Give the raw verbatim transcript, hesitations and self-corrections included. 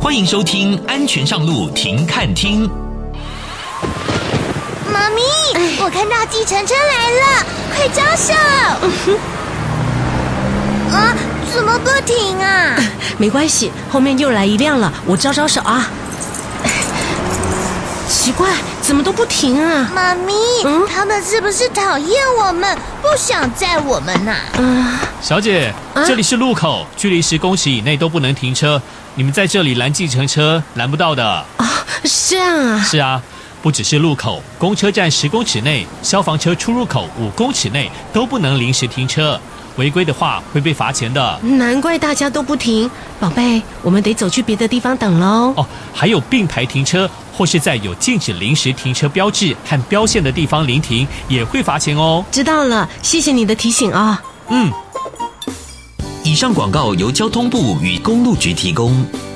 欢迎收听安全上路停看听。 妈咪，我看到计程车来了，快招手！啊，怎么不停啊？ 没关系，后面又来一辆了，我招招手啊。奇怪，怎么都不停啊？ 妈咪，嗯、他们是不是讨厌我们，不想载我们呐、啊？ 嗯， 小姐，啊、这里是路口，距离十公尺以内都不能停车。你们在这里拦计程车，拦不到的。 啊、哦，是这样啊？ 是啊，不只是路口，公车站十公尺内、消防车出入口五公尺内都不能临时停车。违规的话会被罚钱的。 难怪大家都不停，宝贝，我们得走去别的地方等咯。 哦，还有并排停车或是在有禁止临时停车标志和标线的地方临停也会罚钱哦。 知道了，谢谢你的提醒啊。 嗯。 以上广告由交通部与公路局提供。